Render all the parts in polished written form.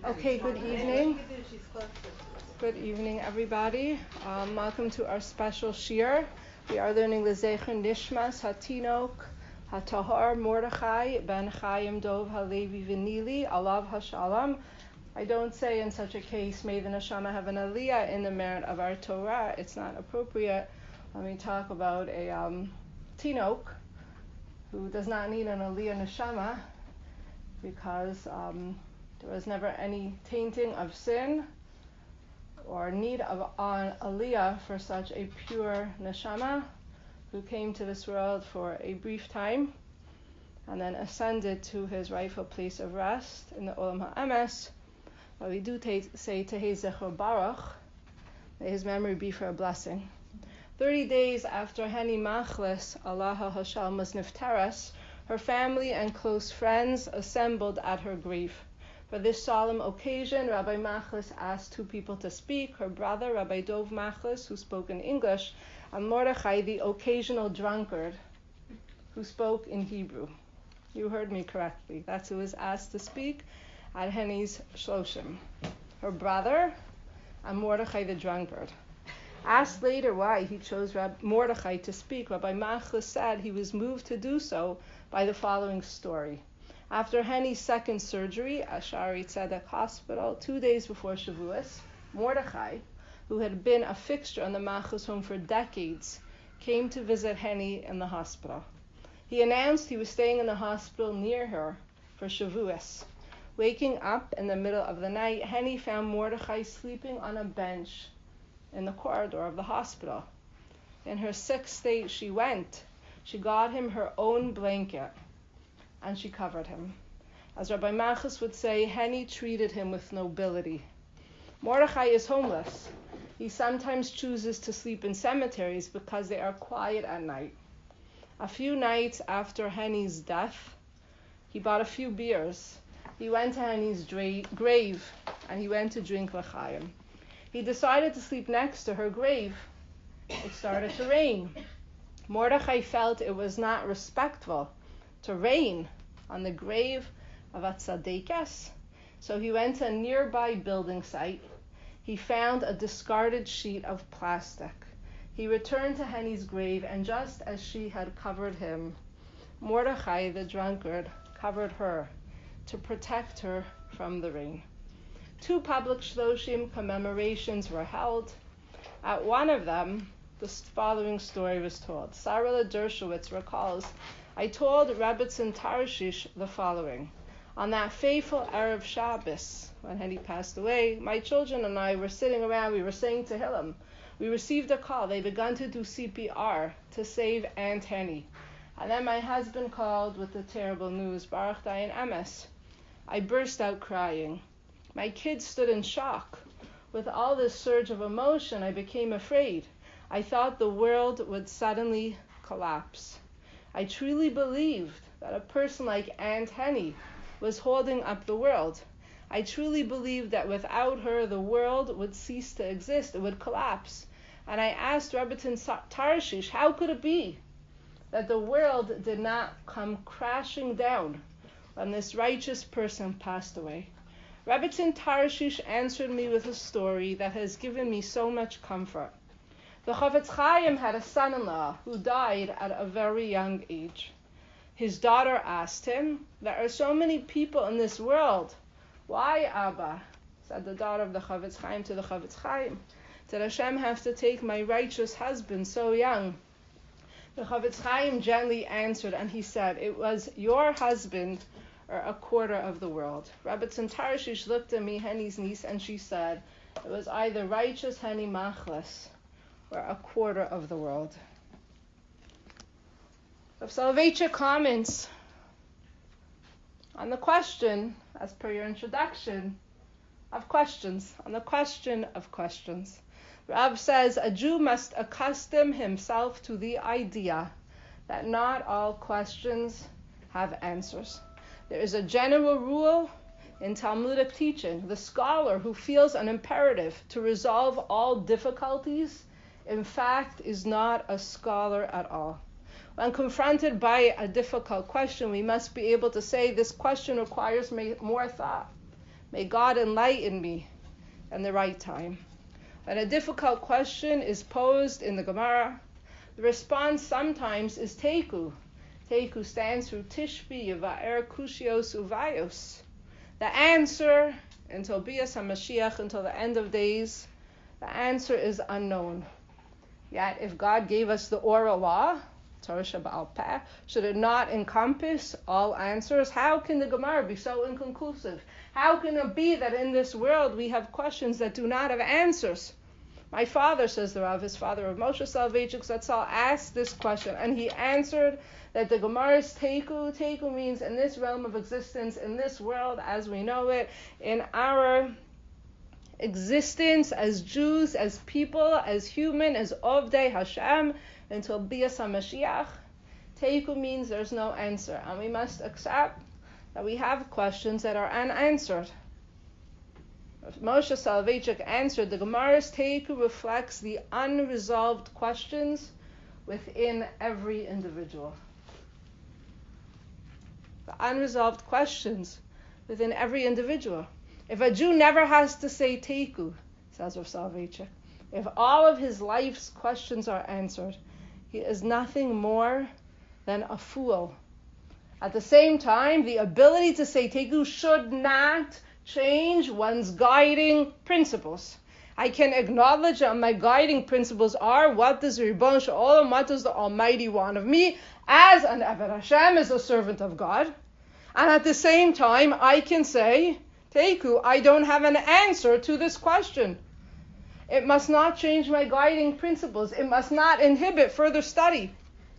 Okay, good evening. Good evening, everybody. Welcome to our special shir. We are learning the Zecher Nishmas Hatinok Hatahar Mordechai Ben Chaim Dov Halevi Vinili Alav Hashalom. I don't say in such a case, may the neshama have an aliyah in the merit of our Torah. It's not appropriate when we talk about a tinok who does not need an aliyah neshama because there was never any tainting of sin or need of an aliyah for such a pure neshama who came to this world for a brief time and then ascended to his rightful place of rest in the Olam HaEmes. But we do say Tehei Zecher Baruch, may his memory be for a blessing. 30 days after Hani Machlis, Allah HaShalmas Niftaras, her family and close friends assembled at her grave. For this solemn occasion, Rabbi Machlis asked two people to speak, her brother, Rabbi Dov Machlis, who spoke in English, and Mordechai, the occasional drunkard, who spoke in Hebrew. You heard me correctly. That's who was asked to speak at Heni's Shloshim. Her brother and Mordechai, the drunkard. Asked later why he chose Mordechai to speak, Rabbi Machlis said he was moved to do so by the following story. After Heni's second surgery at Shari Tzedek Hospital, 2 days before Shavuos, Mordechai, who had been a fixture in the Machlis home for decades, came to visit Heni in the hospital. He announced he was staying in the hospital near her for Shavuos. Waking up in the middle of the night, Heni found Mordechai sleeping on a bench in the corridor of the hospital. In her sick state, she went. She got him her own blanket, and she covered him. As Rabbi Machlis would say, Heni treated him with nobility. Mordechai is homeless. He sometimes chooses to sleep in cemeteries because they are quiet at night. A few nights after Heni's death, he bought a few beers. He went to Heni's grave, and he went to drink l'chaim. He decided to sleep next to her grave. It started to rain. Mordechai felt it was not respectful to rain on the grave of a tzaddikas, so he went to a nearby building site. He found a discarded sheet of plastic. He returned to Heni's grave, and just as she had covered him, Mordechai, the drunkard, covered her to protect her from the rain. 2 public shloshim commemorations were held. At one of them, the following story was told. Sarah Dershowitz recalls, I told Rebbetzin Tarshish the following. On that fateful Erev Shabbos, when Heni passed away, my children and I were sitting around, we were saying Tehillim. We received a call. They began to do CPR to save Aunt Heni. And then my husband called with the terrible news, Baruch Dayan Emes. I burst out crying. My kids stood in shock. With all this surge of emotion, I became afraid. I thought the world would suddenly collapse. I truly believed that a person like Aunt Heni was holding up the world. I truly believed that without her, the world would cease to exist. It would collapse. And I asked Rebbetzin Tarshish, how could it be that the world did not come crashing down when this righteous person passed away? Rebbetzin Tarshish answered me with a story that has given me so much comfort. The Chofetz Chaim had a son-in-law who died at a very young age. His daughter asked him, there are so many people in this world. Why, Abba? Said the daughter of the Chofetz Chaim to the Chofetz Chaim. Did Hashem have to take my righteous husband so young? The Chofetz Chaim gently answered, and he said, it was your husband or a quarter of the world. Rebbetzin Tarshish looked at me, Heni's niece, and she said, it was either righteous Heni Machlis or a quarter of the world. Rav Soloveitchik comments on the question, as per your introduction, of questions, on the question of questions. Rav says, a Jew must accustom himself to the idea that not all questions have answers. There is a general rule in Talmudic teaching. The scholar who feels an imperative to resolve all difficulties, in fact, is not a scholar at all. When confronted by a difficult question, we must be able to say, this question requires more thought. May God enlighten me in the right time. When a difficult question is posed in the Gemara, the response sometimes is Teiku. Teiku stands for Tishbi Yiva'er Kushios Uvayos. The answer until Bias HaMashiach, until the end of days, the answer is unknown. Yet if God gave us the oral law, Torah Shebe'al Peh, should it not encompass all answers? How can the Gemara be so inconclusive? How can it be that in this world we have questions that do not have answers? My father, says the Rav, his father of Moshe Soloveitchik Zatzal, asked this question, and he answered that the Gemara's Teiku, Teiku means in this realm of existence, in this world as we know it, in our existence as Jews, as people, as human, as Ovdei Hashem, until Bias HaMashiach, Teiku means there's no answer, and we must accept that we have questions that are unanswered. Moshe Soloveitchik answered, the Gemara's Teiku reflects the unresolved questions within every individual. The unresolved questions within every individual. If a Jew never has to say Teiku, says Rav Soloveitchik, if all of his life's questions are answered, he is nothing more than a fool. At the same time, the ability to say Teiku should not change one's guiding principles. I can acknowledge that my guiding principles are what does Ribbon Shalom, what does the Almighty want of me as an Eved Hashem, as a servant of God. And at the same time, I can say, Teiku, I don't have an answer to this question. It must not change my guiding principles. It must not inhibit further study.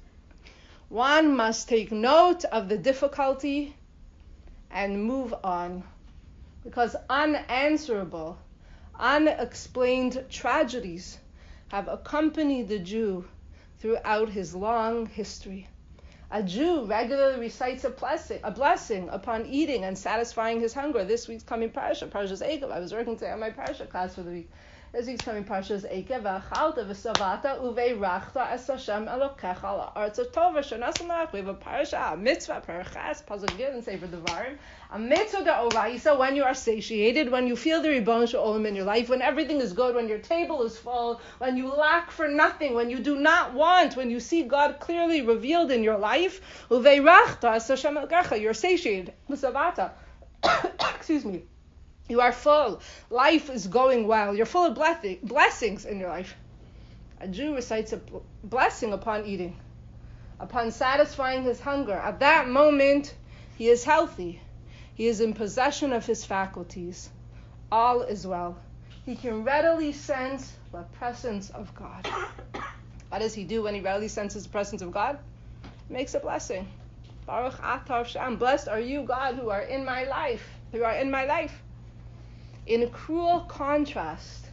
One must take note of the difficulty and move on. Because unanswerable, unexplained tragedies have accompanied the Jew throughout his long history. A Jew regularly recites a blessing upon eating and satisfying his hunger. This week's coming Parashas Eikev. I was working today on my Parashah class for the week. This week's coming Parashas Eikev. V'achalta v'savata uveirachta es Hashem Elokecha al ha'aretz tova shenasan lach. We have a parasha, a mitzvah, parachas, pasuk gid, and Sefer Devarim. A mitzvah de'oraisa, when you are satiated, when you feel the Ribbon Shalom in your life, when everything is good, when your table is full, when you lack for nothing, when you do not want, when you see God clearly revealed in your life, uveirachta es Hashem Elokecha, you're satiated. V'savata. Excuse me. You are full. Life is going well. You're full of blessings in your life. A Jew recites a blessing upon eating, upon satisfying his hunger. At that moment, he is healthy. He is in possession of his faculties. All is well. He can readily sense the presence of God. What does he do when he readily senses the presence of God? He makes a blessing. Baruch Atah Shem. Blessed are you, God, who are in my life. Who are in my life. In cruel contrast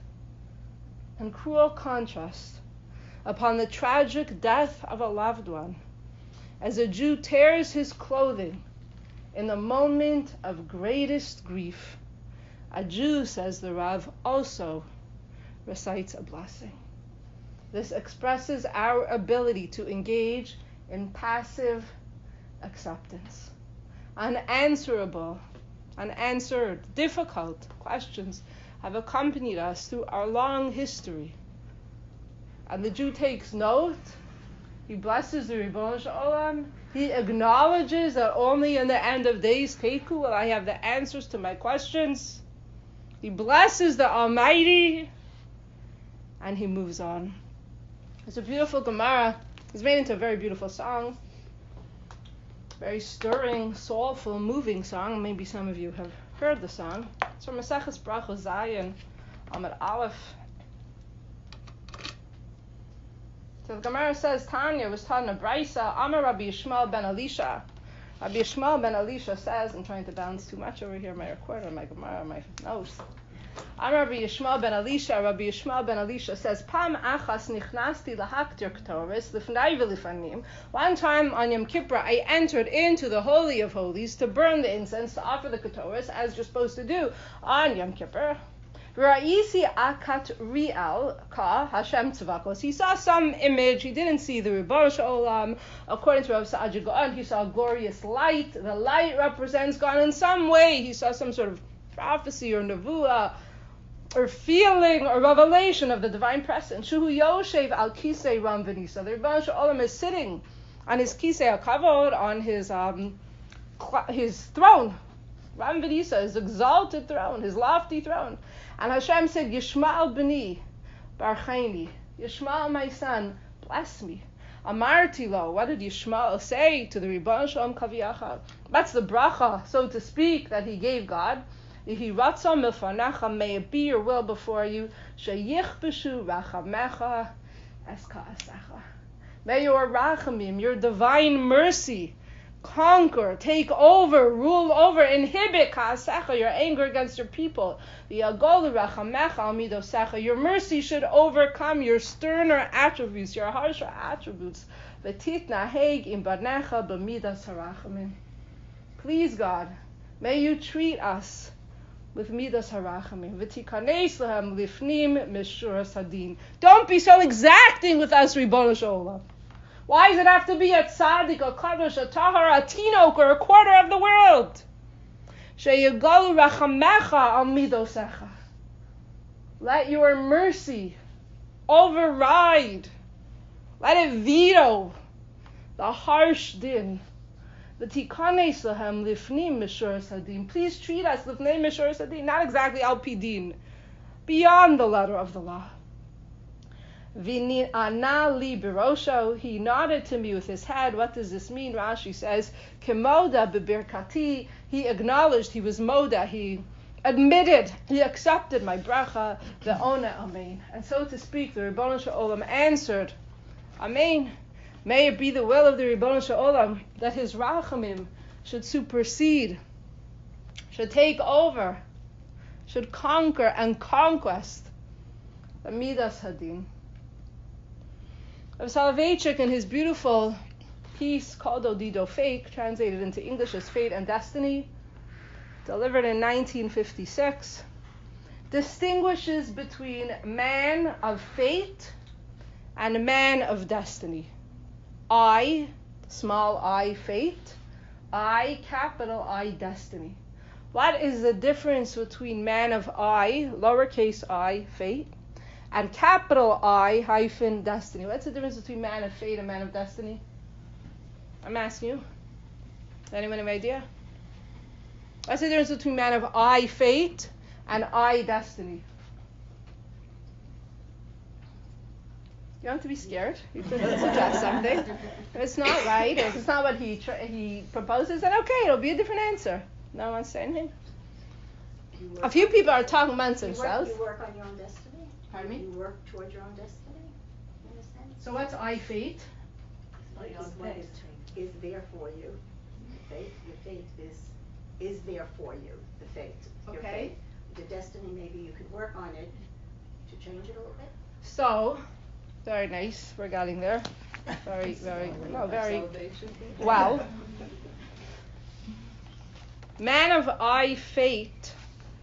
upon the tragic death of a loved one, as a Jew tears his clothing in the moment of greatest grief, a Jew, says the Rav, also recites a blessing. This expresses our ability to engage in passive acceptance. Unanswered, difficult questions have accompanied us through our long history. And the Jew takes note, he blesses the Ribbon Shalom, he acknowledges that only in the end of days, Teiku, will I have the answers to my questions. He blesses the Almighty, and he moves on. It's a beautiful Gemara. It's made into a very beautiful song. Very stirring, soulful, moving song. Maybe some of you have heard the song. It's from Maseches Brachos Zayin, Amud Aleph. So the Gemara says, Tanya was taught in a Brisa, Amar Rabbi Yishmael ben Elisha. Rabbi Yishmael ben Elisha says, I'm trying to balance too much over here, my recorder, my Gemara, my notes. Amar Rabbi Yishmael ben Elisha says, Pam achas nichnasti lahaktir k'toris lifnai v'lifanim. One time on Yom Kippur, I entered into the Holy of Holies to burn the incense, to offer the k'toris, as you're supposed to do on Yom Kippur. Ra'isi akat ri'al ka Hashem tzvakos. He saw some image. He didn't see the Ribbon Shalom. According to Rav Sa'adya Gaon, he saw a glorious light. The light represents God in some way. He saw some sort of prophecy or nevuah or feeling or revelation of the divine presence. Shuhu Yoshev al Kisei Ram V'Nisa. The Rebbeinu Shalom is sitting on his Kisei HaKavod, on his throne. Ram V'Nisa, his exalted throne, his lofty throne. And Hashem said, Yishma'al B'ni, Barchaini. Yishma'al, my son, bless me. Amarti lo. What did Yishma'al say to the Rebbeinu Shalom Kaviyachal? That's the bracha, so to speak, that he gave God. Yehi ratzon milfanecha, may it be your will before you. Sheyichbeshu rachamecha es ka'asecha. May your rachamim, your divine mercy, conquer, take over, rule over, inhibit ka'asecha, your anger against your people. V'yagolu rachamecha al midosecha. Your mercy should overcome your sterner attributes, your harsher attributes. V'titna heg im banecha b'midas harachamim. Please, God, may you treat us with midas harachamim. V'tikanes lahem lifnim mishuras hadin. Don't be so exacting with us, Ribono Shel Olam. Why does it have to be a tzaddik, a kadosh, a tahar, a tinok, or a quarter of the world? Sheyegalu rachamecha al midosecha. Let your mercy override. Let it veto the harsh din. V'tikanes lahem lifnim mishuras hadin. Please treat us lifnei mishuras hadin, not exactly al pidin, beyond the letter of the law. V'ni'ana li birosho. He nodded to me with his head. What does this mean? Rashi says, Kemoda b'birkati. He acknowledged, he was moda, he admitted, he accepted my bracha, ve'ona amen. And so to speak, the Ribono Shel Olam answered, Amen. May it be the will of the Ribono Shel Olam that his rachamim should supersede, should take over, should conquer and conquest the midas hadin. Rav Soloveitchik, in his beautiful piece called Odido Fake, translated into English as Fate and Destiny, delivered in 1956, distinguishes between man of fate and man of destiny. I, small I, fate. I, capital I, destiny. What is the difference between man of I, lowercase I, fate, and capital I hyphen destiny? What's the difference between man of fate and man of destiny? I'm asking you. Anyone have an idea? What's the difference between man of I, fate, and I, destiny? You don't have to be scared. You can suggest something. If it's not right, or if it's not what he proposes, then okay, it'll be a different answer. No one wants to say anything? A few people are talking amongst themselves. You work on your own destiny? Pardon me? You work towards your own destiny? In a sense? So what's I, fate? What is there for you? Faith, your faith is there for you. The faith. Your Okay. faith. The destiny, maybe you could work on it to change it a little bit. So, very nice. We're getting there. Very well. Man of I, fate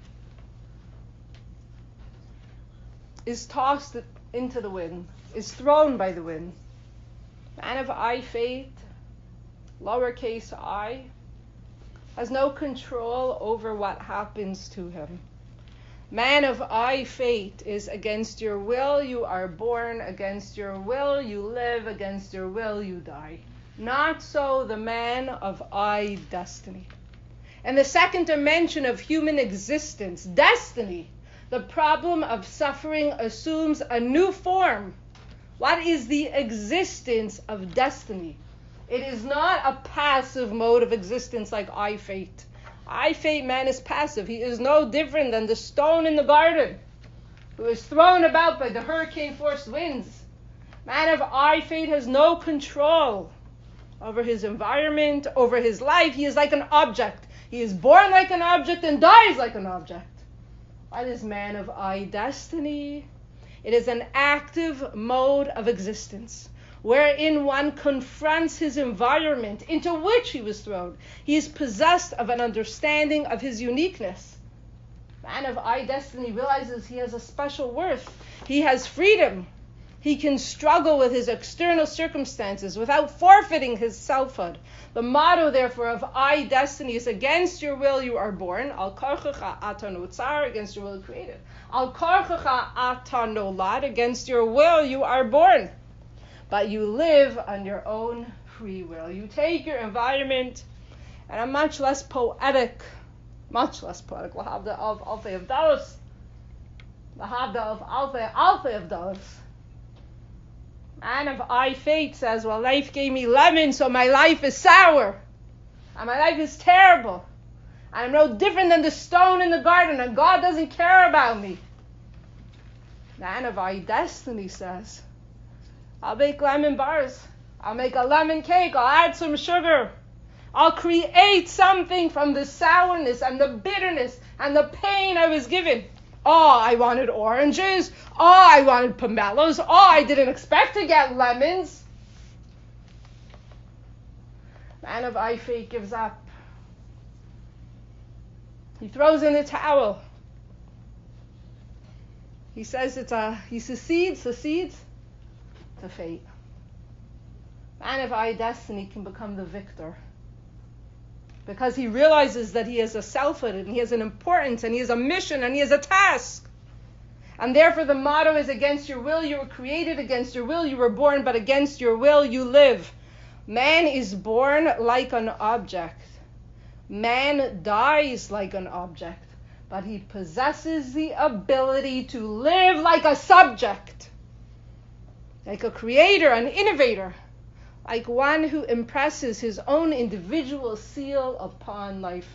is tossed into the wind, is thrown by the wind. Man of I, fate, lowercase I, has no control over what happens to him. Man of I, fate, is against your will you are born, against your will you live, against your will you die. Not so the man of I, destiny. And the second dimension of human existence, destiny, the problem of suffering assumes a new form. What is the existence of destiny? It is not a passive mode of existence like I, fate. I, fate, man is passive. He is no different than the stone in the garden who is thrown about by the hurricane-force winds. Man of I, fate, has no control over his environment, over his life. He is like an object. He is born like an object and dies like an object. What is man of I, destiny? It is an active mode of existence, wherein one confronts his environment into which he was thrown. He is possessed of an understanding of his uniqueness. Man of I, destiny, realizes he has a special worth. He has freedom. He can struggle with his external circumstances without forfeiting his selfhood. The motto, therefore, of I destiny is against your will you are born. Al karchecha ata notzar, against your will created. Al karchecha ata nolad, against your will you are born. But you live on your own free will. You take your environment, and I'm much less poetic, lahavda of Alfei Avdalos, lahavda of Alfei Avdalos. Man of I fate says, well, life gave me lemon, so my life is sour. And my life is terrible. And I'm no different than the stone in the garden, and God doesn't care about me. Man of I destiny says, I'll bake lemon bars. I'll make a lemon cake. I'll add some sugar. I'll create something from the sourness and the bitterness and the pain I was given. Oh, I wanted oranges. Oh, I wanted pomelos. Oh, I didn't expect to get lemons. Man of I fate gives up. He throws in the towel. He says he succeeds to fate. Man of I destiny can become the victor. Because he realizes that he has a selfhood and he has an importance and he has a mission and he has a task. And therefore the motto is against your will you were created, against your will you were born, but against your will you live. Man is born like an object. Man dies like an object. But he possesses the ability to live like a subject. Like a creator, an innovator. Like one who impresses his own individual seal upon life.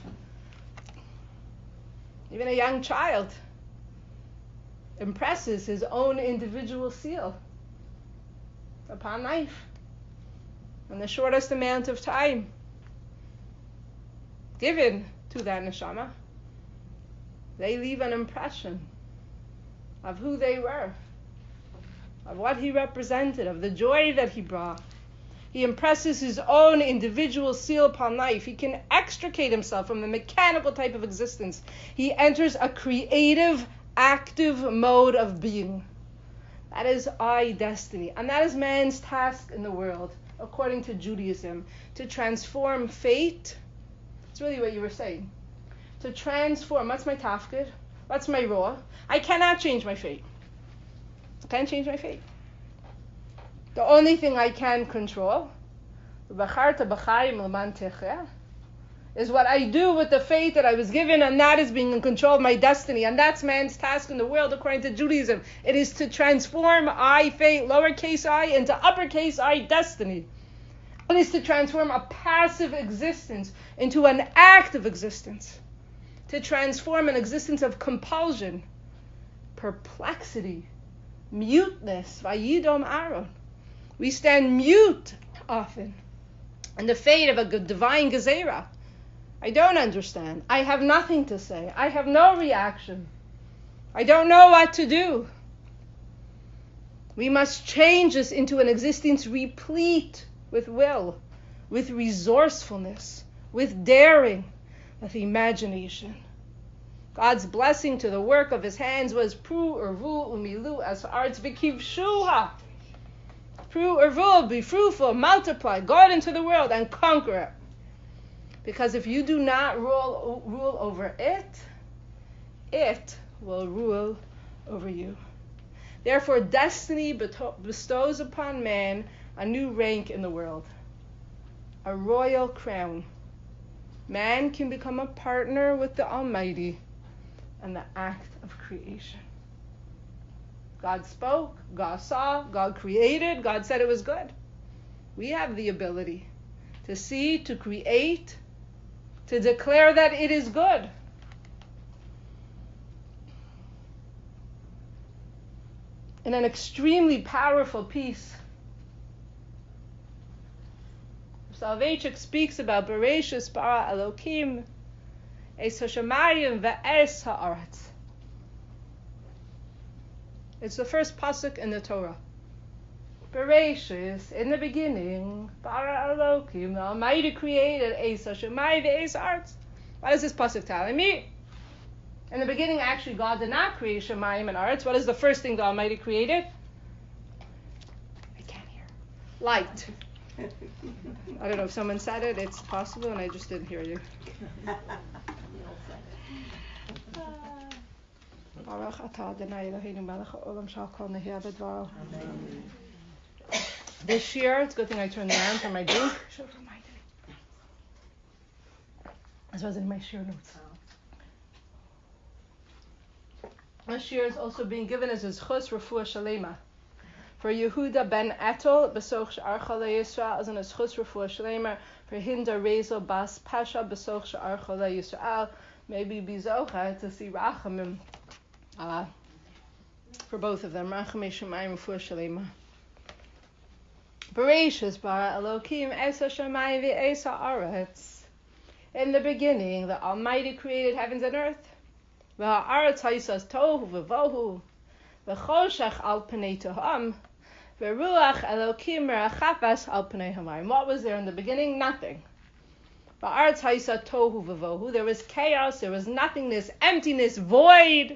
Even a young child impresses his own individual seal upon life in the shortest amount of time given to that neshama. They leave an impression of who they were, of what he represented, of the joy that he brought. He impresses his own individual seal upon life. He can extricate himself from the mechanical type of existence. He enters a creative, active mode of being. That is I destiny. And that is man's task in the world, according to Judaism, to transform fate. It's really what you were saying. To transform. What's my tafkid? What's my roah? I cannot change my fate. I can't change my fate. The only thing I can control is what I do with the fate that I was given, and that is being in control of my destiny. And that's man's task in the world according to Judaism. It is to transform I, fate, lowercase I, into uppercase I, destiny. It is to transform a passive existence into an active existence. To transform an existence of compulsion, perplexity, muteness, vayidom Aaron. We stand mute often in the fate of a divine gezerah. I don't understand. I have nothing to say. I have no reaction. I don't know what to do. We must change this into an existence replete with will, with resourcefulness, with daring, with imagination. God's blessing to the work of his hands was pru urvu umilu as arts vikivshuha. Pru urvu, be fruitful, multiply, go out into the world and conquer it. Because if you do not rule over it, it will rule over you. Therefore, destiny bestows upon man a new rank in the world, a royal crown. Man can become a partner with the Almighty in the act of creation. God spoke, God saw, God created, God said it was good. We have the ability to see, to create, to declare that it is good. In an extremely powerful piece, Soloveitchik speaks about Bereshis bara Elokim es hashamayim ve'es ha'aretz. It's the first pasuk in the Torah. Bereshis, in the beginning, bara Elokim, the Almighty created es hashamayim ve'es ha'aretz. What is this pasuk telling me? In the beginning, actually, God did not create Shemayim and Aretz. What is the first thing the Almighty created? Light. I don't know if someone said it. It's possible, and I just didn't hear you. Baruch atah Adonai Eloheinu melech haolam shehakol nehiyeh b'dvaro. This year, it's a good thing I turned around for my drink. Should have reminded me. This wasn't in my shir notes. This year is also being given as a zchus refuah shalema. For Yehuda ben Etel, besoch she'archa le'Yisrael, as an zchus refuah shalema. For Hinda Rezel bas Pasha, besoch she'archa le'Yisrael. Maybe bizocha to see rachamim for both of them. Rachamim shemayim refuah shalema. Bereshis bara Elokim es hashamayim ve'es ha'aretz. In the beginning, the Almighty created heavens and earth. V'ha'aretz haisas tohu v'vohu. V'choshech al pnei teham. V'ruach Elokim merachafas al pnei hamayim. What was there in the beginning? Nothing. V'ha'aretz haisas tohu v'vohu. There was chaos, there was nothingness, emptiness, void.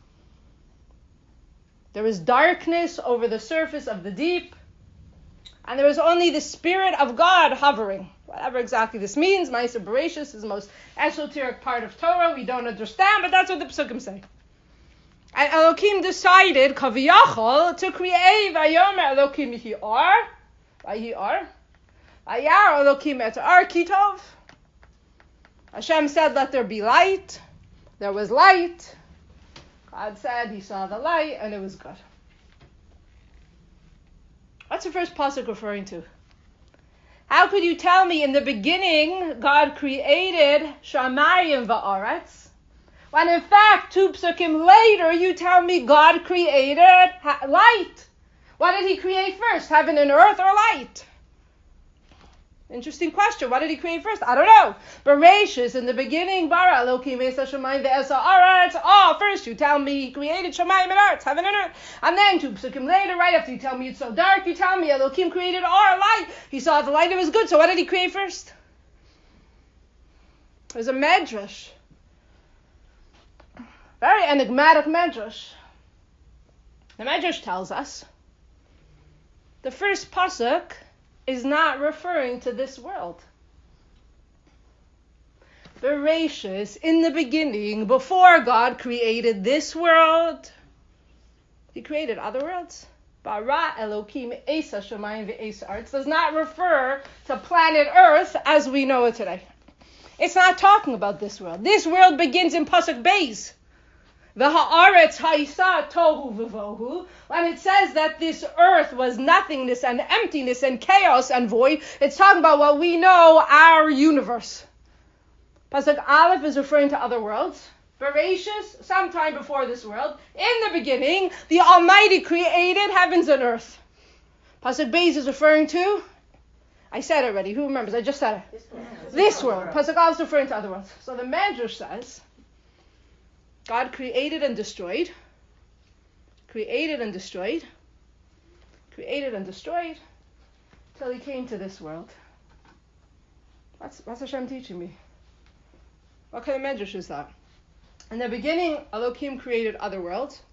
There was darkness over the surface of the deep. And there was only the Spirit of God hovering. Whatever exactly this means, Ma'aser Bereshis is the most esoteric part of Torah. We don't understand, but that's what the Pesukim say. And Elokim decided, Kaviyachol, to create Vayomer Elokim Yihi'ar, Vayi'ar, Vayar Elokim et Ar Kitov. Hashem said, let there be light. There was light. God said, he saw the light, and it was good. What's the first pasuk referring to? How could you tell me in the beginning God created Shamayim va'aretz, when in fact 2 psukim later you tell me God created light? What did he create first, heaven and earth or light? Interesting question. What did he create first? I don't know. Bereshis, in the beginning, bara Elokim es hashamayim ve'es ha'aretz. Oh, first you tell me he created Shamayim and earth, heaven and earth. And then 2 psukim later, right after you tell me it's so dark, you tell me Elokim created light. He saw the light, it was good. So what did he create first? There's a medrash. Very enigmatic medrash. The medrash tells us the first pasuk is not referring to this world. Bereshis, in the beginning, before God created this world, he created other worlds. Bara Elokim es hashamayim ve'es ha'aretz does not refer to planet Earth as we know it today. It's not talking about this world. This world begins in pasuk beis. V'ha'aretz ha'isa tohu v'vohu. When it says that this earth was nothingness and emptiness and chaos and void, it's talking about what we know, our universe. Pasuk Aleph is referring to other worlds. Bereshis, sometime before this world, in the beginning, the Almighty created heavens and earth. Pasuk Beis is referring to, I said it already, who remembers? I just said it. This world. Pasuk Aleph is referring to other worlds. So the Medrash says, God created and destroyed, till he came to this world. What's Hashem teaching me? What kind of medrash is that? In the beginning, Elokim created other worlds.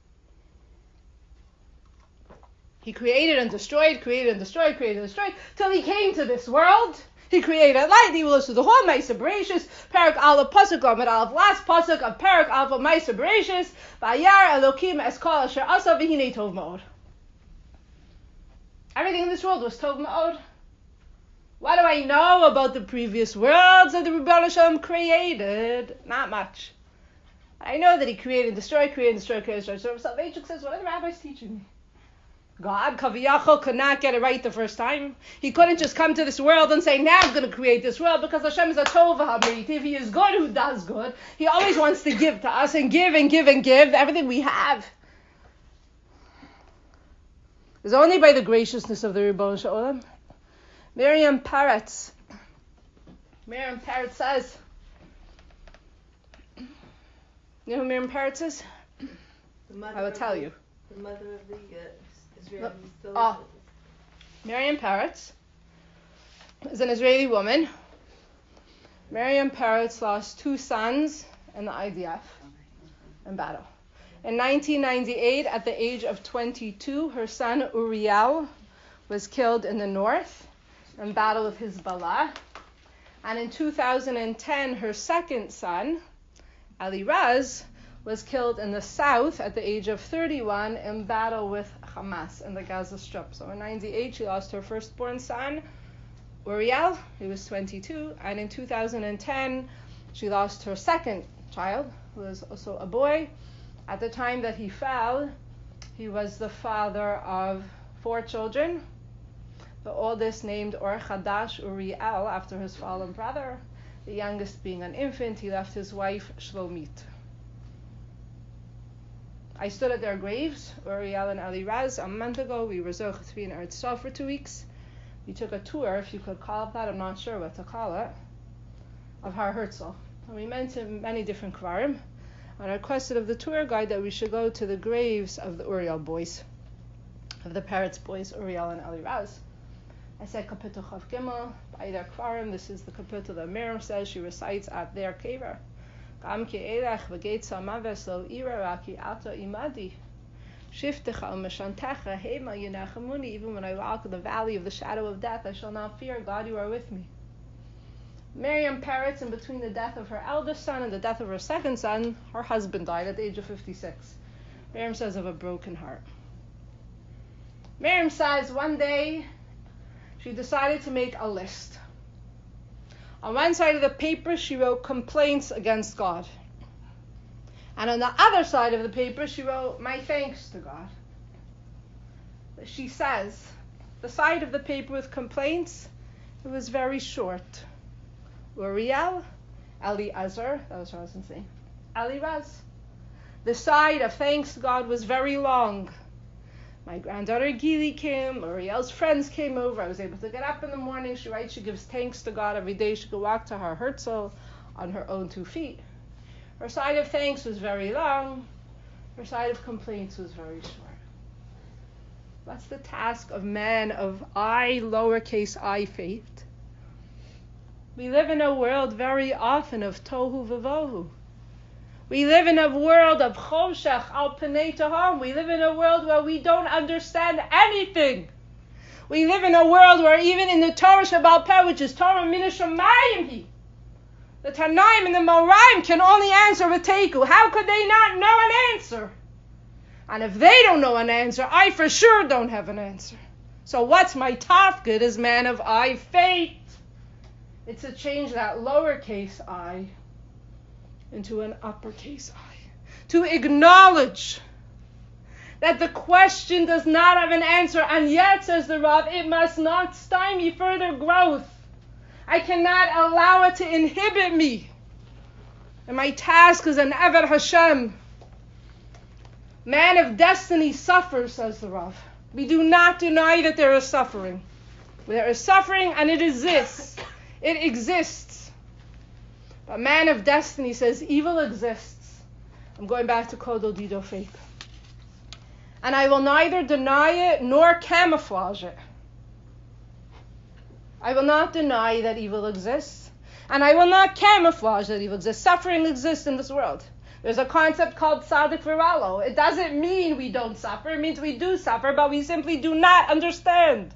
He created and destroyed, till he came to this world. He created light. He will listen to the whole Ma'aser Bereshis. Parak Aleph pasuk Amud Aleph, last pasuk of Parak Aleph of Ma'aser Bereshis. Vayar Elokim es kol asher asa v'hinei tov ma'od. Everything in this world was tov ma'od. What do I know about the previous worlds that the Rebbeinu Shalom created? Not much. I know that he created and destroyed. So Soloveitchik says, what are the rabbis teaching me? God, Kaviyachol, could not get it right the first time. He couldn't just come to this world and say, now I'm going to create this world, because Hashem is a Tov HaMerit. If he is good, who does good? He always wants to give to us and give everything we have. It's only by the graciousness of the Rebbeinu Shalom. Miriam Peretz says, you know who Miriam Peretz is? I will tell you. The mother of the Israeli Miriam Peretz is an Israeli woman. Miriam Peretz lost 2 sons in the IDF in battle. In 1998, at the age of 22, her son Uriel was killed in the north in battle of Hezbollah. And in 2010, her second son, Eliraz, was killed in the south at the age of 31 in battle with Hamas in the Gaza Strip. So in 98, she lost her firstborn son, Uriel, who was 22. And in 2010, she lost her second child, who was also a boy. At the time that he fell, he was the father of 4 children. The oldest named Or Chadash Uriel, after his fallen brother. The youngest being an infant, he left his wife Shlomit. I stood at their graves, Uriel and Eliraz, a month ago. We were zocheh to be in Eretz Yisrael for 2 weeks. We took a tour, if you could call it that, I'm not sure what to call it, of Har Herzl. And we went to many different kvarim. And I requested of the tour guide that we should go to the graves of the Uriel boys, of the Peretz boys, Uriel and Eliraz. I said Kapitel Chav Gimel, by their kvarim. This is the Kapitel that Miriam says she recites at their kever. Gam ki elech v'geit samaves lo ira raki ato imadi. Shiftecha u'meshantecha hema yinachamuni. Even when I walk in the valley of the shadow of death, I shall not fear. God, you are with me. Miriam Peretz, in between the death of her eldest son and the death of her second son, her husband died at the age of 56. Miriam says of a broken heart. Miriam says one day she decided to make a list. On one side of the paper, she wrote complaints against God. And on the other side of the paper, she wrote my thanks to God. But she says, the side of the paper with complaints, it was very short. Uriel, Eliezer, that was her husband's name, Eliraz. The side of thanks to God was very long. My granddaughter Gili came, Uriel's friends came over. I was able to get up in the morning. She writes, she gives thanks to God every day. She could walk to Har Herzl on her own 2 feet. Her side of thanks was very long. Her side of complaints was very short. That's the task of man of I, lowercase I, faith. We live in a world very often of tohu vavohu. We live in a world of choshech al pnei tehom. We live in a world where we don't understand anything. We live in a world where even in the Torah Shebaal Peh, which is Torah min hashamayim, the Tanaim and the Moraim can only answer with Teiku. How could they not know an answer? And if they don't know an answer, I for sure don't have an answer. So what's my tafkid as man of I, faith? It's to change that lowercase I into an uppercase I. To acknowledge that the question does not have an answer, and yet, says the Rav, it must not stymie further growth. I cannot allow it to inhibit me. And my task as an Eved Hashem, man of destiny, suffers, says the Rav. We do not deny that there is suffering. There is suffering and it exists. It exists. But man of destiny says evil exists. I'm going back to Kodol Dido faith. And I will neither deny it nor camouflage it. I will not deny that evil exists. And I will not camouflage that evil exists. Suffering exists in this world. There's a concept called Tzadik Viralo. It doesn't mean we don't suffer. It means we do suffer, but we simply do not understand.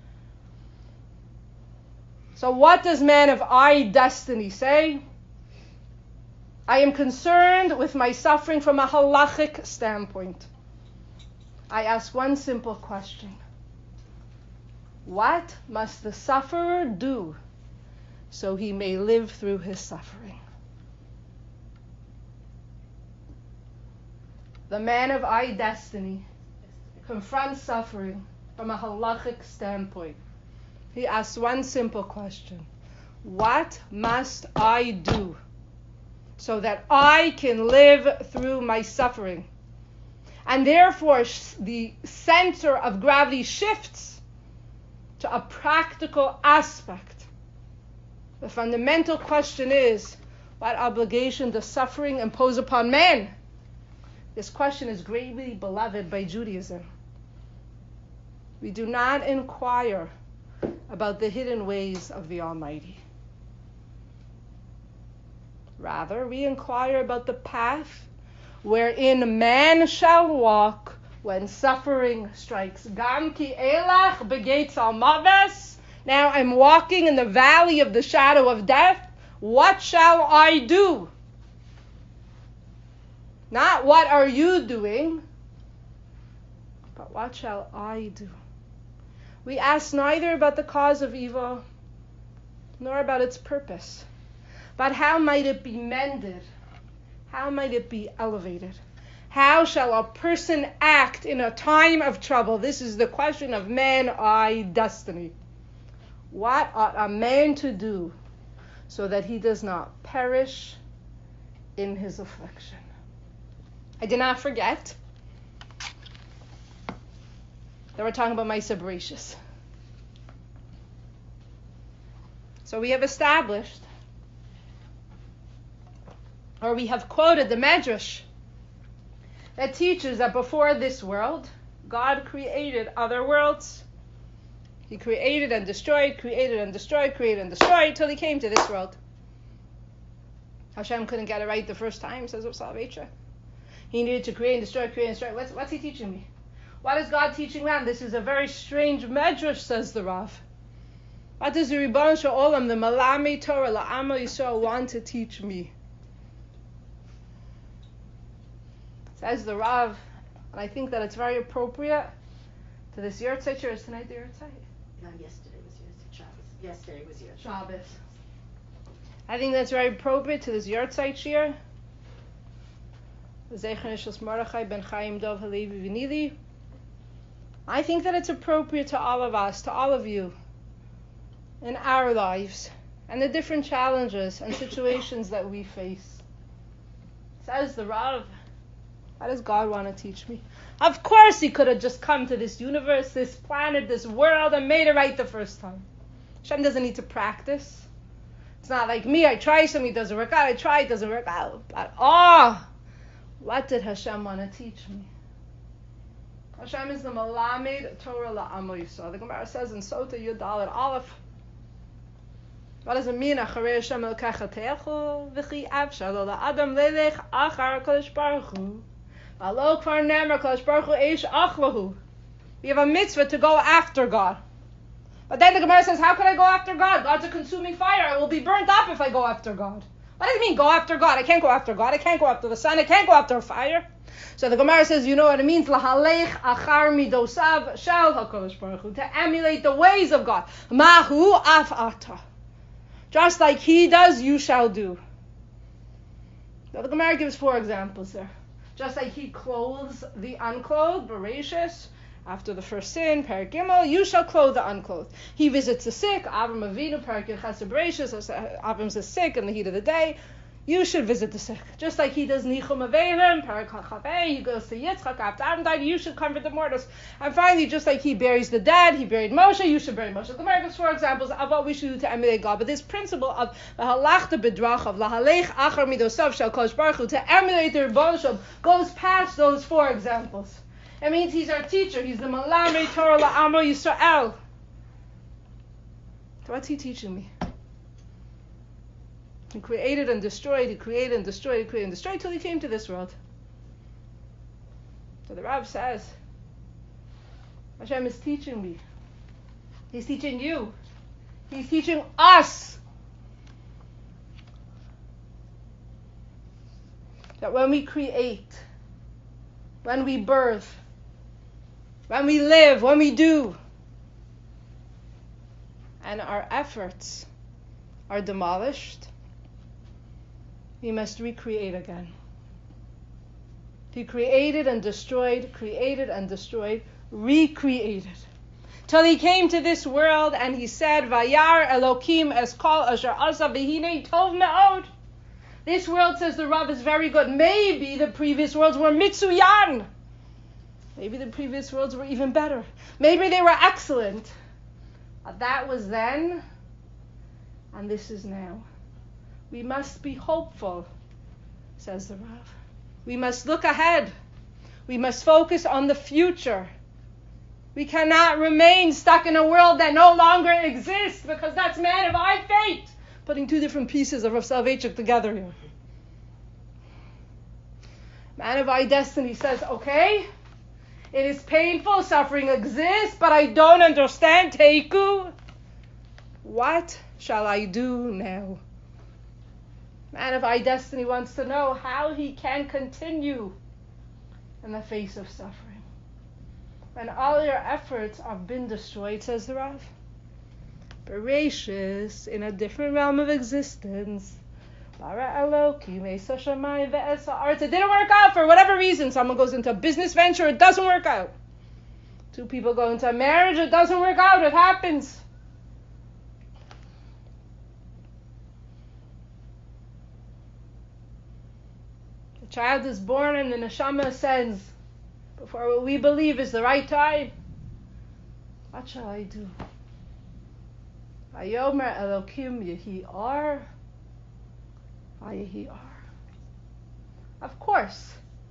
So what does man of I destiny say? I am concerned with my suffering from a halachic standpoint. I ask one simple question. What must the sufferer do so he may live through his suffering? The man of I destiny confronts suffering from a halachic standpoint. He asks one simple question. What must I do so that I can live through my suffering? And therefore, the center of gravity shifts to a practical aspect. The fundamental question is, what obligation does suffering impose upon man? This question is greatly beloved by Judaism. We do not inquire about the hidden ways of the Almighty. Rather, we inquire about the path wherein man shall walk when suffering strikes. Gam ki elach begates al maves. Now I'm walking in the valley of the shadow of death. What shall I do? Not what are you doing, but what shall I do? We ask neither about the cause of evil, nor about its purpose, but how might it be mended? How might it be elevated? How shall a person act in a time of trouble? This is the question of man-eye destiny. What ought a man to do so that he does not perish in his affliction? I did not forget that we're talking about Ma'aseh Bereishis. So we have established, or we have quoted the Medrash that teaches that before this world, God created other worlds. He created and destroyed, created and destroyed, created and destroyed, till he came to this world. Hashem couldn't get it right the first time, says Rav Soloveitchik. He needed to create and destroy, create and destroy. What's he teaching me? What is God teaching me? This is a very strange medrash, says the Rav. What does the Ribbon Shalom, the Malami Torah, La'ama Yisrael, want to teach me? Says the Rav, and I think that it's very appropriate to this Yahrzeit Shir. Is tonight the Yahrzeit? No, yesterday was Shabbos. Yesterday was Shabbos. I think that's very appropriate to this Yahrzeit Shir. Zecher Nishmas Mordechai ben Chaim Dov Halevi V'Nili. I think that it's appropriate to all of us, to all of you, in our lives, and the different challenges and situations that we face. Says the Rav, what does God want to teach me? Of course he could have just come to this universe, this planet, this world, and made it right the first time. Hashem doesn't need to practice. It's not like me, I try something, it doesn't work out, I try, it doesn't work out. But what did Hashem want to teach me? Hashem is the Malamed Torah La'amo Yisrael. The Gemara says in Sota Yud Dalet Aleph, what does it mean? Acharei Hashem Elokecha Te'echu v'chi avshar lo la'adam lelech achar HaKadosh Baruch Hu v'alo kvar nemer HaKadosh Baruch Hu eish achlahu. We have a mitzvah to go after God. But then the Gemara says, how can I go after God? God's a consuming fire. I will be burnt up if I go after God. What does it mean, go after God? I can't go after God. I can't go after the sun. I can't go after a fire. So the Gemara says, you know what it means? Lahalech achar midosav shel HaKadosh Baruch Hu. To emulate the ways of God. Mahu af ata. Just like he does, you shall do. Now the Gemara gives 4 examples there. Just like he clothes the unclothed, Bereishis, after the first sin, Perek Gimel, you shall clothe the unclothed. He visits the sick, Avram Avinu, Perek Yechesed Bereishis, Avram's is sick in the heat of the day. You should visit the sick. Just like he does Nichum Aveilim, Perek HaChavei, he goes to Yitzchak after Adam died, you should comfort the mortals. And finally, just like he buries the dead, he buried Moshe, you should bury Moshe. The Gemara gives 4 examples of what we should do to emulate God. But this principle of Lahalachta B'drach, of Lahalech Achar Midosav Shel Kodesh Baruch Hu, to emulate the Rebbeinu Shalom, goes past those 4 examples. It means he's our teacher. He's the Malamed Torah La'amo Yisrael. So what's he teaching me? He created and destroyed, he created and destroyed, he created and destroyed till he came to this world. So the Rav says, Hashem is teaching me. He's teaching you. He's teaching us. That when we create, when we birth, when we live, when we do, and our efforts are demolished, we must recreate again. He created and destroyed, recreated. Till he came to this world and he said, Vayar Elokim es kol asher asa v'hinei tov me'od. This world, says the Rav, is very good. Maybe the previous worlds were mitzuyan. Maybe the previous worlds were even better. Maybe they were excellent. But that was then, and this is now. We must be hopeful, says the Rav. We must look ahead. We must focus on the future. We cannot remain stuck in a world that no longer exists, because that's man of eye fate. Putting 2 different pieces of Rav Soloveitchik together here. Man of eye destiny says, okay, It is painful, suffering exists, but I don't understand. Teiku. What shall I do now? Man of High Destiny wants to know how he can continue in the face of suffering. When all your efforts have been destroyed, says the Rav. Bereshis, in a different realm of existence, it didn't work out for whatever reason. Someone goes into a business venture, it doesn't work out. Two people go into a marriage, it doesn't work out, it happens. The child is born and the neshama ascends before what we believe is the right time. What shall I do? Vayomer Elokim Yehi Ar. Of course,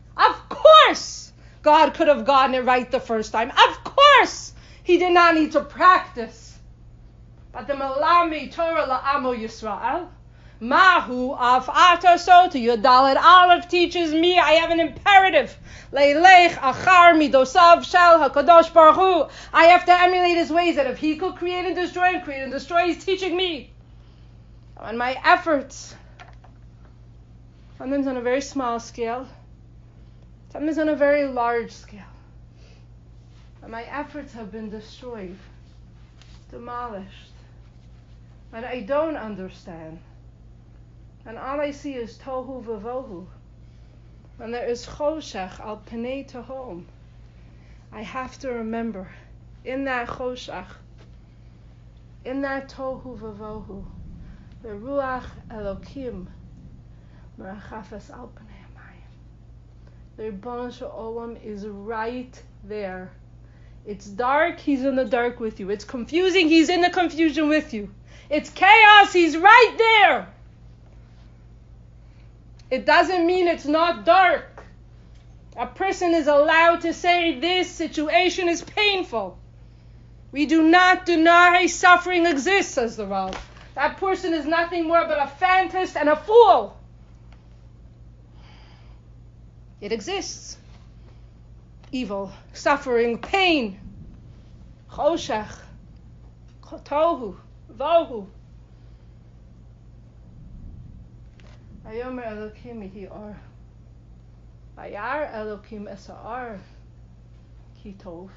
God could have gotten it right the first time. Of course, He did not need to practice. But the Melami Torah La'amo Yisrael, Mahu Av Ataso to Yudalet Aleph teaches me I have an imperative. Leilech Achar Midosav Shel HaKadosh Baruch Hu. I have to emulate His ways, that if He could create and destroy, He's teaching me. And my efforts, sometimes on a very small scale, sometimes on a very large scale. And my efforts have been destroyed, demolished. And I don't understand. And all I see is tohu vavohu. When there is choshech al pnei tehom, I have to remember, in that choshech, in that tohu vavohu, the ruach Elokim, merachafes al pnei hamayim. The Ribbon Shalom is right there. It's dark, He's in the dark with you. It's confusing, He's in the confusion with you. It's chaos, He's right there. It doesn't mean it's not dark. A person is allowed to say this situation is painful. We do not deny suffering exists, says the Rav. That person is nothing more but a fantast and a fool. It exists. Evil, suffering, pain, choshech, tohu, vohu. Vayomer Elokim Yehi Ar. Vayar Elokim es ha'ar ki tov.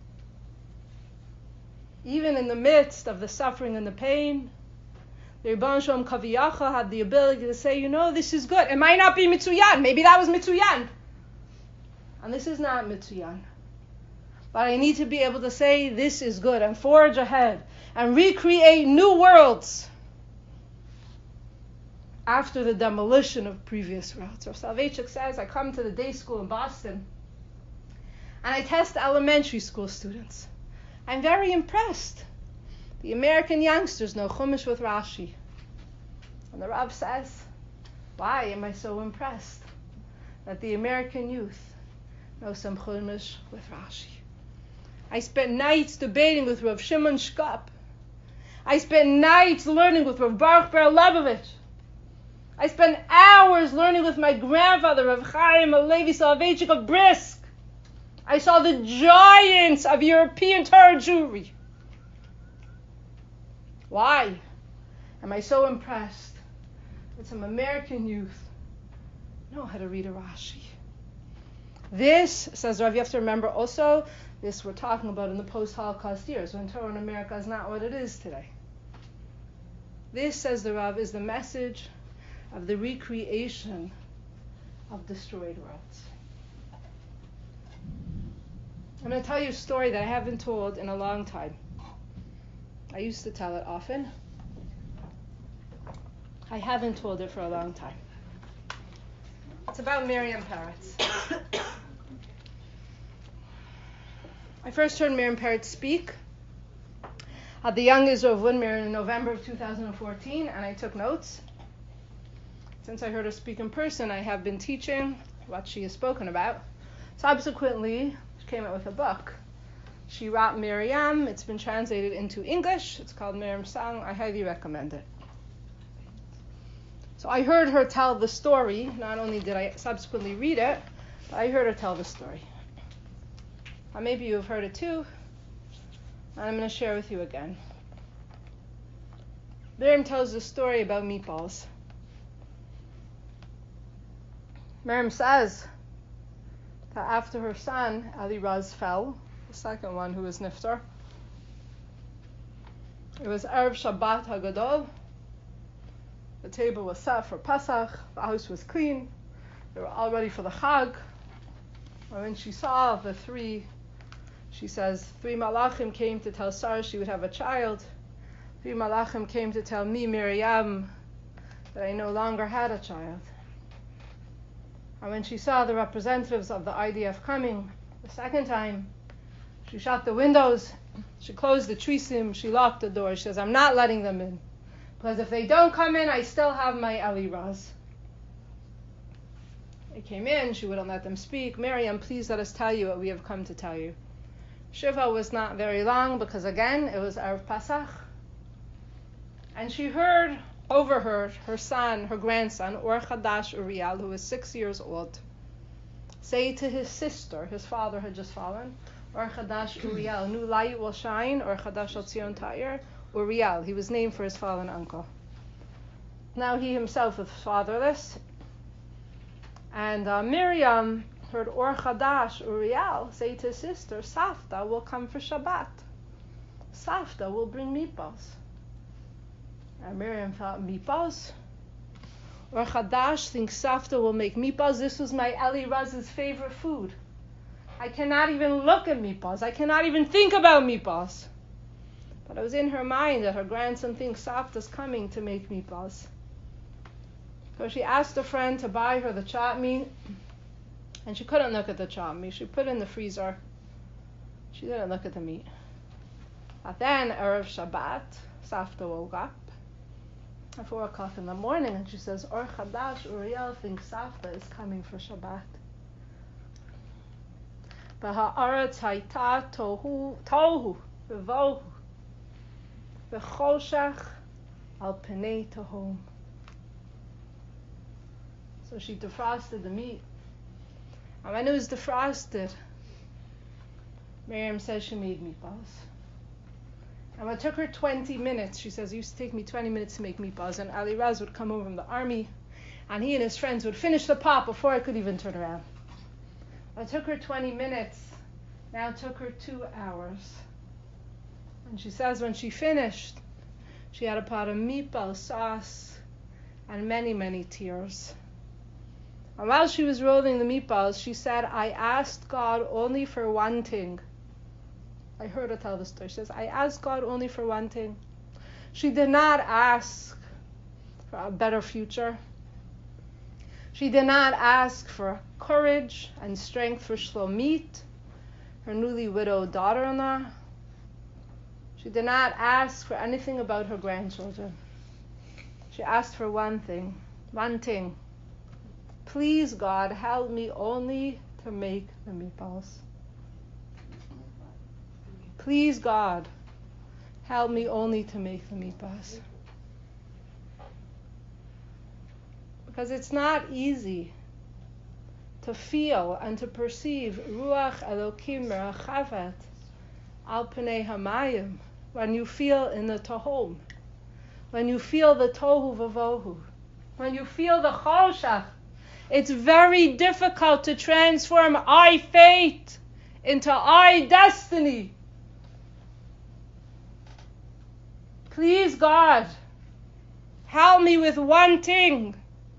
Even in the midst of the suffering and the pain, the Ribbon Shalom Kaviyacha had the ability to say, this is good. It might not be mitzuyan. Maybe that was mitzuyan. And this is not mitzuyan. But I need to be able to say, this is good, and forge ahead, and recreate new worlds after the demolition of previous routes. Rav Soloveitchik says, I come to the day school in Boston, and I test elementary school students. I'm very impressed. The American youngsters know Chumash with Rashi. And the Rav says, why am I so impressed that the American youth know some Chumash with Rashi? I spent nights debating with Rav Shimon Shkop. I spent nights learning with Rav Baruch Ber Lebovich. I spent hours learning with my grandfather, Rav Chaim Alevi Soloveitchik of Brisk. I saw the giants of European Torah Jewry. Why am I so impressed that some American youth know how to read a Rashi? This, says Rav, you have to remember also, this we're talking about in the post-Holocaust years, when Torah in America is not what it is today. This, says the Rav, is the message of the recreation of destroyed worlds. I'm going to tell you a story that I haven't told in a long time. I used to tell it often. I haven't told it for a long time. It's about Miriam Peretz. I first heard Miriam Peretz speak at the Young Israel of Woodmere in November of 2014, and I took notes. Since I heard her speak in person, I have been teaching what she has spoken about. Subsequently, she came out with a book. She wrote Miriam. It's been translated into English. It's called Miriam's Song. I highly recommend it. So I heard her tell the story. Not only did I subsequently read it, but I heard her tell the story. Or maybe you have heard it too, and I'm going to share with you again. Miriam tells the story about meatballs. Miriam says that after her son, Eli Raz, fell, the second one who was Niftar, it was Erev Shabbat HaGadol. The table was set for Pesach, the house was clean, they were all ready for the Chag. And when she saw the three, she says, 3 malachim came to tell Sarah she would have a child. 3 malachim came to tell me, Miriam, that I no longer had a child. And when she saw the representatives of the IDF coming the second time, she shut the windows, she closed the trisim, she locked the door. She says, I'm not letting them in. Because if they don't come in, I still have my Eli Raz. They came in, she wouldn't let them speak. Miriam, please let us tell you what we have come to tell you. Shiva was not very long because, again, it was Erev Pesach. And she overheard her son, her grandson, Or Chadash Uriel, who was 6 years old, say to his sister, his father had just fallen, Or Chadash Uriel, new light will shine, Or Chadash Al Tzion Ta'ir, Uriel. He was named for his fallen uncle. Now he himself was fatherless. And Miriam heard Or Chadash Uriel say to his sister, Safta will come for Shabbat. Safta will bring meatballs. And Miriam thought, meatballs? Or Chadash thinks Safta will make meatballs. This was my Eli Raz's favorite food. I cannot even look at meatballs. I cannot even think about meatballs. But it was in her mind that her grandson thinks Safta's coming to make meatballs. So she asked a friend to buy her the chopped meat, and she couldn't look at the chopped meat. She put it in the freezer. She didn't look at the meat. But then, Erev Shabbat, Safta woke up at 4 o'clock in the morning, and she says, Or Chadash Uriel thinks Safta is coming for Shabbat. V'ha'aretz hayta tohu v'vohu v'choshech al penei tehom. So she defrosted the meat. And when it was defrosted, Miriam says she made meatballs. And it took her 20 minutes. She says, it used to take me 20 minutes to make meatballs. And Eli Raz would come over from the army, and he and his friends would finish the pot before I could even turn around. It took her 20 minutes. Now it took her 2 hours. And she says when she finished, she had a pot of meatball sauce and many, many tears. And while she was rolling the meatballs, she said, I asked God only for one thing. I heard her tell the story. She says, I asked God only for one thing. She did not ask for a better future. She did not ask for courage and strength for Shlomit, her newly widowed daughter-in-law. She did not ask for anything about her grandchildren. She asked for one thing. Please, God, help me only to make the meatballs. Please, God, help me only to make the meatballs. Because it's not easy to feel and to perceive Ruach Elokim Merachavet Al Pnei Hamayim when you feel in the Tohom, when you feel the Tohu Vavohu, when you feel the Choshech. It's very difficult to transform I fate into I destiny. Please, God, help me with one thing.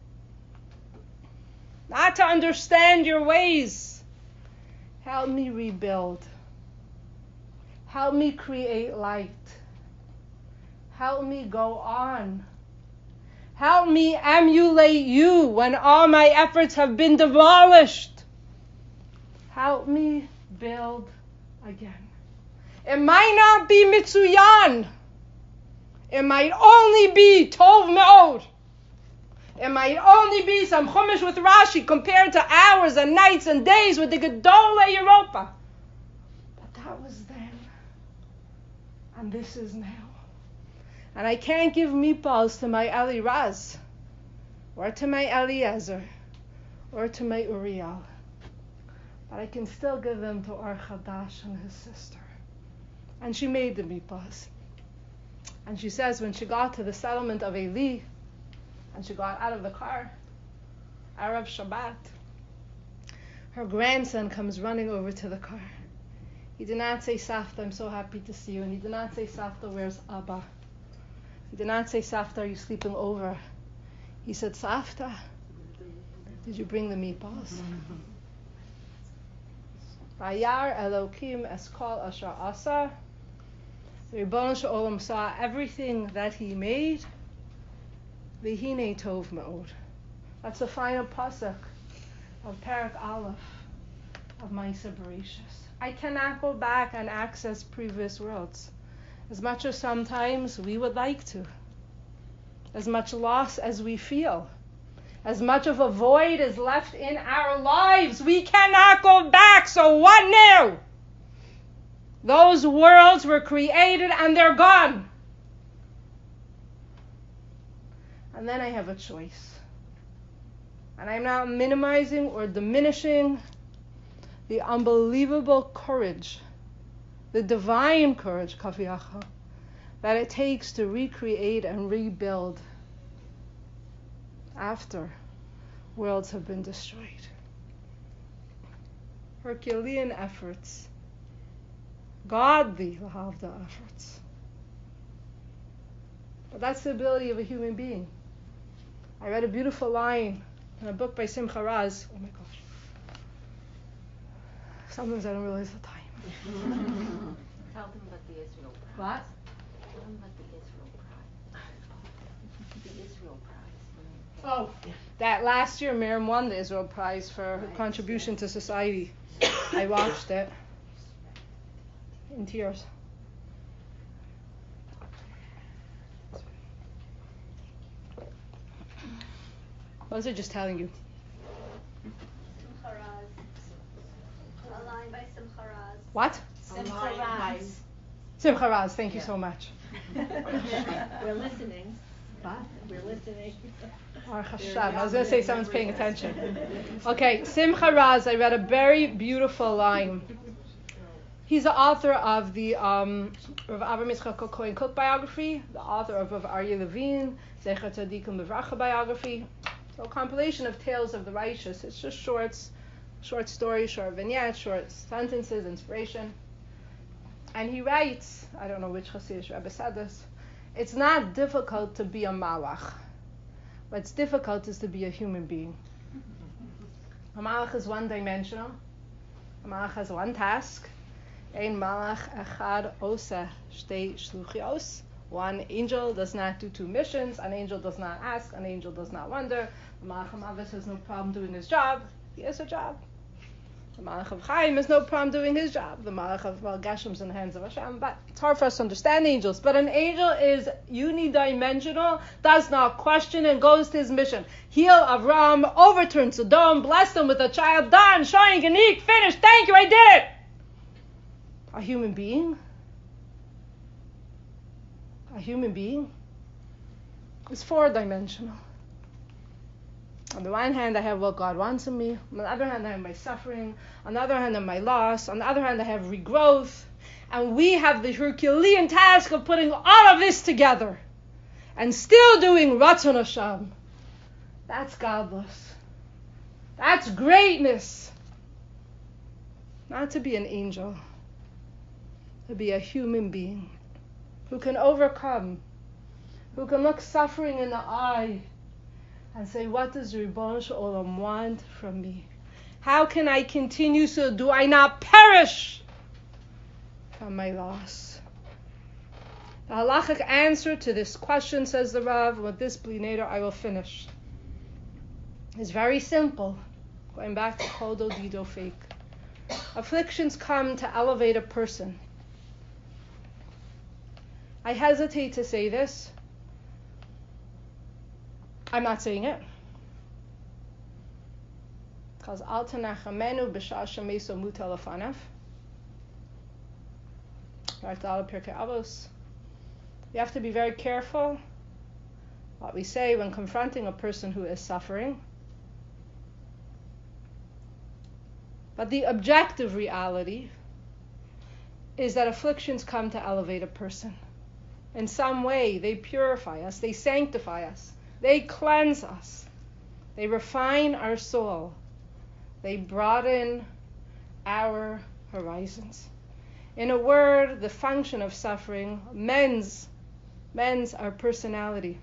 Not to understand your ways. Help me rebuild. Help me create light. Help me go on. Help me emulate you when all my efforts have been demolished. Help me build again. It might not be Mitsuyan. It might only be Tov Me'od. It might only be some Chumash with Rashi compared to hours and nights and days with the Gedolei Europa. But that was then. And this is now. And I can't give meatballs to my Eli Raz, or to my Eliezer, or to my Uriel. that I can still give them to Or Chadash and his sister. And she made the meatballs. And she says when she got to the settlement of Eli, and she got out of the car, Erev Shabbat, her grandson comes running over to the car. He did not say, Safta, I'm so happy to see you. And he did not say, Safta, where's Abba? He did not say, Safta, are you sleeping over? He said, Safta, did you bring the meatballs? Vayar Elokim Eskol Asher Asa. The Ribbon Shalom saw everything that he made. V'hine Tov Me'od. That's the final pasuk of Parak Aleph of Ma'aser Bereshis. I cannot go back and access previous worlds, as much as sometimes we would like to, as much loss as we feel, as much of a void is left in our lives. We cannot go back, so what now? Those worlds were created and they're gone. And then I have a choice. And I'm not minimizing or diminishing the unbelievable courage, the divine courage, Kafiyacha, that it takes to recreate and rebuild after worlds have been destroyed. Herculean efforts, godly lahavda efforts. But that's the ability of a human being. I read a beautiful line in a book by Simcha Raz. Oh my gosh. Sometimes I don't realize the time. Tell them about the Israel Prize. What? Tell them about the Israel Prize. The Israel Prize. Oh, that last year Miriam won the Israel Prize for her contribution to society. I watched it in tears. What was I just telling you? Simcha Raz. A line by Simcha Raz. What? Simcha Raz. Simcha Raz, thank you so much. We're listening. What? We're listening. Baruch Hashem. I was going to say someone's paying attention. Okay, Simcha Raz, I read a very beautiful line. He's the author of the Rav Avram Yitzchak Cohen Cook biography, the author of Rav Aryeh Levine, Zecher Tzadikim Livracha biography. So a compilation of tales of the righteous. It's just short stories, short vignettes, short sentences, inspiration. And he writes, I don't know which Hasidic Rebbe said this, it's not difficult to be a malach. What's difficult is to be a human being. A malach is one-dimensional. A malach has one task. Ein malach echad oseh shtei shluchios. One angel does not do two missions. An angel does not ask. An angel does not wonder. The malach HaMavis has no problem doing his job. He has a job. The malach of Chaim has no problem doing his job. The malach of Geshem's in the hands of Hashem. But it's hard for us to understand angels. But an angel is unidimensional, does not question, and goes to his mission. Heal Avram, overturn Sodom, bless him with a child, done, showing unique, finished, thank you, I did it. A human being is four-dimensional. On the one hand, I have what God wants of me. On the other hand, I have my suffering. On the other hand, I have my loss. On the other hand, I have regrowth. And we have the Herculean task of putting all of this together and still doing Ratzon Hashem. That's godless. That's greatness. Not to be an angel, to be a human being who can overcome, who can look suffering in the eye and say, what does Ribbon Shalom want from me? How can I continue so do I not perish from my loss? The halachic answer to this question, says the Rav, with this Bli Neder I will finish, is very simple. Going back to Kodo Dido Fake. Afflictions come to elevate a person. I hesitate to say this. I'm not saying it. Because Al Tanachamenu B'Shah Shemeso Muta Lefanef. We have to be very careful what we say when confronting a person who is suffering. But the objective reality is that afflictions come to elevate a person. In some way, they purify us, they sanctify us, they cleanse us, they refine our soul, they broaden our horizons. In a word, the function of suffering mends our personality.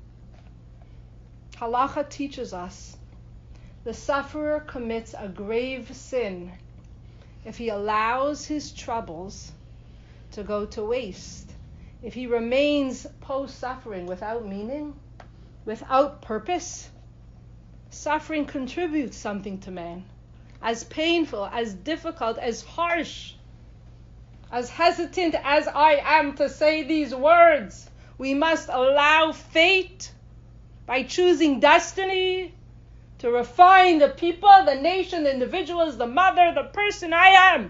Halacha teaches us the sufferer commits a grave sin if he allows his troubles to go to waste, if he remains post-suffering without meaning, without purpose. Suffering contributes something to man. As painful, as difficult, as harsh, as hesitant as I am to say these words, we must allow fate, by choosing destiny, to refine the people, the nation, the individuals, the mother, the person I am.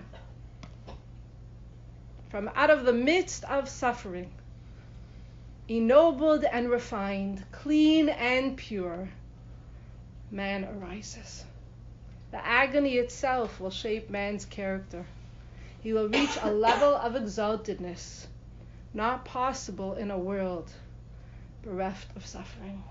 From out of the midst of suffering, ennobled and refined, clean and pure, man arises. The agony itself will shape man's character. He will reach a level of exaltedness not possible in a world bereft of suffering.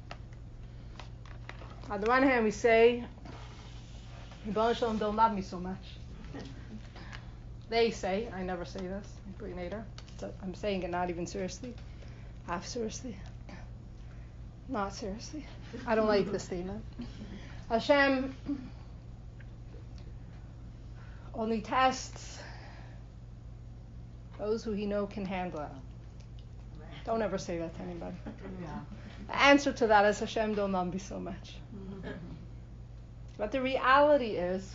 On the one hand, we say, Rebbeinu Shalom, don't love me so much. They say, I never say this, I'm saying it not even seriously, half seriously, not seriously. I don't like this statement. Hashem only tests those who he knows can handle it. Don't ever say that to anybody. The answer to that is Hashem don't love me so much. But the reality is,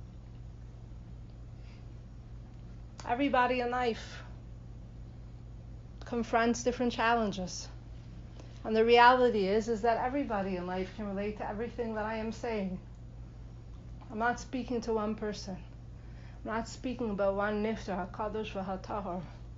everybody in life confronts different challenges. And the reality is that everybody in life can relate to everything that I am saying. I'm not speaking to one person. I'm not speaking about one niftar, HaKadosh v'HaTahor.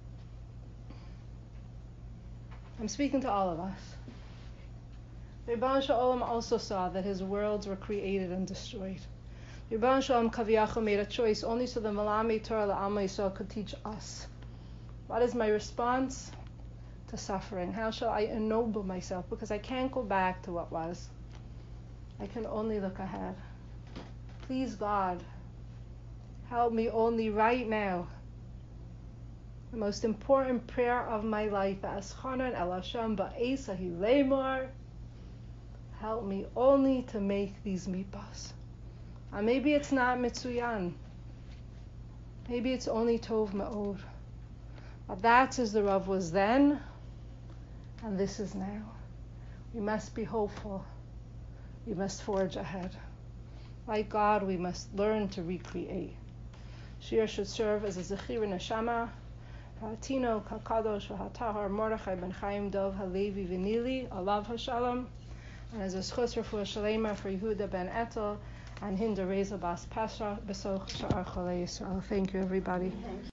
I'm speaking to all of us. Rebbeinu Shalom also saw that his worlds were created and destroyed. Rebbeinu Shalom Kaviyachol made a choice only so the Malamei Torah L'Alma Yisrael could teach us. What is my response to suffering? How shall I ennoble myself? Because I can't go back to what was. I can only look ahead. Please God, help me only right now. The most important prayer of my life, Aschanan El Hashem Ba'esahi Lemar. Help me only to make these mitzvahs. And maybe it's not mitzuyan. Maybe it's only tov ma'od. But that as the Rav was then, and this is now. We must be hopeful. We must forge ahead. Like God, we must learn to recreate. Shir should serve as a zechir neshama. Tino Kakadosh v'Hatahar Mordechai ben Chaim Dov Halevi Vinili Alav Hashalom, and as a schus refuah shalema for Yehuda ben Etel and Hinda Reza Bas Pasha Besoch Sha'ar Cholei Yisrael. Thank you, everybody.